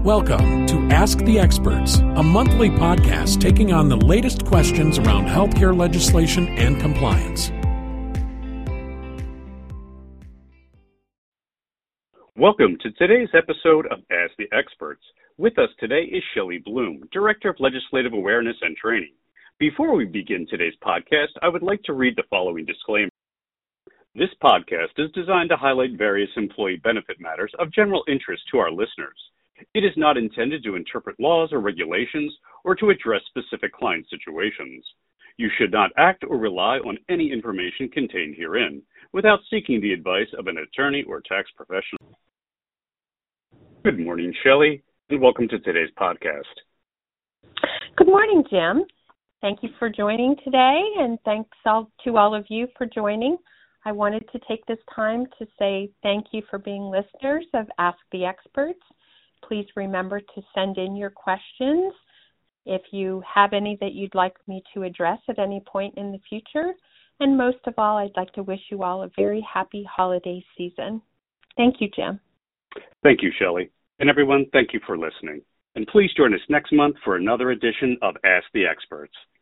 Welcome to Ask the Experts, a monthly podcast taking on the latest questions around healthcare legislation and compliance. Welcome to today's episode of Ask the Experts. With us today is Shelley Bloom, Director of Legislative Awareness and Training. Before we begin today's podcast, I would like to read the following disclaimer. This podcast is designed to highlight various employee benefit matters of general interest to our listeners. It is not intended to interpret laws or regulations or to address specific client situations. You should not act or rely on any information contained herein without seeking the advice of an attorney or tax professional. Good morning, Shelley, and welcome to today's podcast. Good morning, Jim. Thank you for joining today, and thanks to all of you for joining. I wanted to take this time to say thank you for being listeners of Ask the Experts. Please remember to send in your questions if you have any that you'd like me to address at any point in the future. And most of all, I'd like to wish you all a very happy holiday season. Thank you, Jim. Thank you, Shelley. And everyone, thank you for listening. And please join us next month for another edition of Ask the Experts.